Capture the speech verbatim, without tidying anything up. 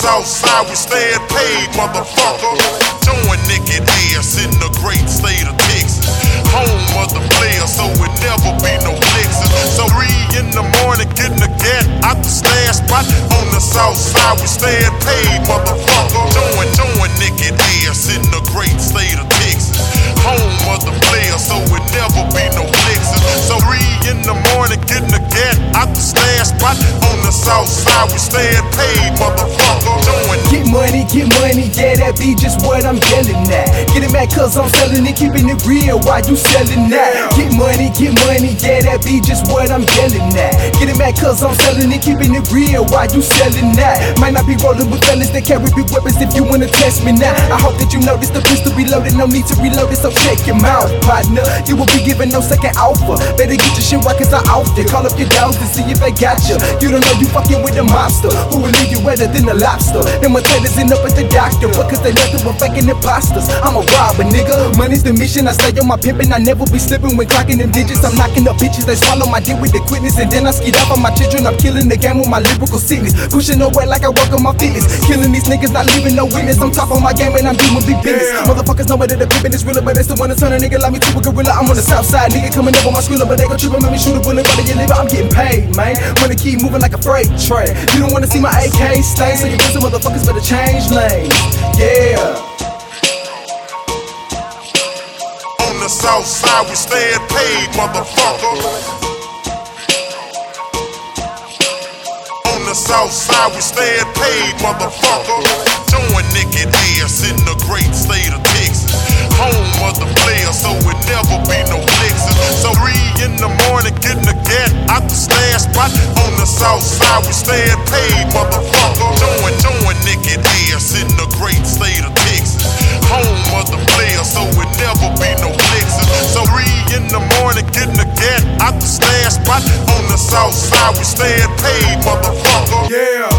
south side, we staying paid, motherfucker. Showing naked ass in the great state of Texas. Home of the players, so it never be no flexing. So three in the morning, getting the gat out the stash spot. On the south side, we staying paid, motherfucker. Showing, showing naked ass in the great state of Texas. Home of the players, so it never be no flexing. So three in the morning, getting the gat out the stash spot. On the south side, we staying paid, motherfucker. Showing. Get money, get money, yeah, that be just what I'm yelling at. Get it mad cause I'm selling it, keeping it real while you selling that. Get money, get money, yeah, that be just what I'm yelling at. Get it mad cause I'm selling it, keeping it real while you selling that. Might not be rolling with fellas that carry big weapons if you wanna test me now. I hope that you notice the pistol be loaded, no need to reload it, so check your mouth, partner. You will be giving no second offer. Better get your shit right cause I off it. Call up your dogs to see if they got you. You don't know you fucking with a mobster who will leave you wetter than a lobster. Them potatoes end up at the doctor because they nothing but faking imposters. I'm a robber, nigga. Money's the mission. I stay on my pimpin'. I never be slipping when clocking them digits. I'm knocking up bitches. They swallow my dick with the quickness, and then I skid off on my children. I'm killing the game with my lyrical sickness. Pushing away like I work on my fitness. Killing these niggas, not leaving no witness. I'm top on my game and I'm doing big business. Yeah. Motherfuckers know that the pimpin' is realer, but they still wanna turn a nigga like me to a gorilla. I'm on the south side, nigga coming up on my squealer, but they gon' trip and make me shoot a bullet while they live. I'm getting paid, man. Wanna keep moving like a freight train. You don't wanna see my A K stain, so you pussy motherfuckers better change lanes. Yeah. On the south side, we staying paid, motherfucker. On the south side, we staying paid, motherfucker. Showing naked ass in the great state of Texas. Home of the players, so it never be no flexing. So three in the morning, getting the gat out the stash spot. On the south side, we staying paid, motherfucker. Showing, showing naked ass in the great state of Texas. Home of the players, so it never be no flexing. So three in the morning, getting the gat out the stash spot. On the south side, we staying paid, motherfucker. Yeah.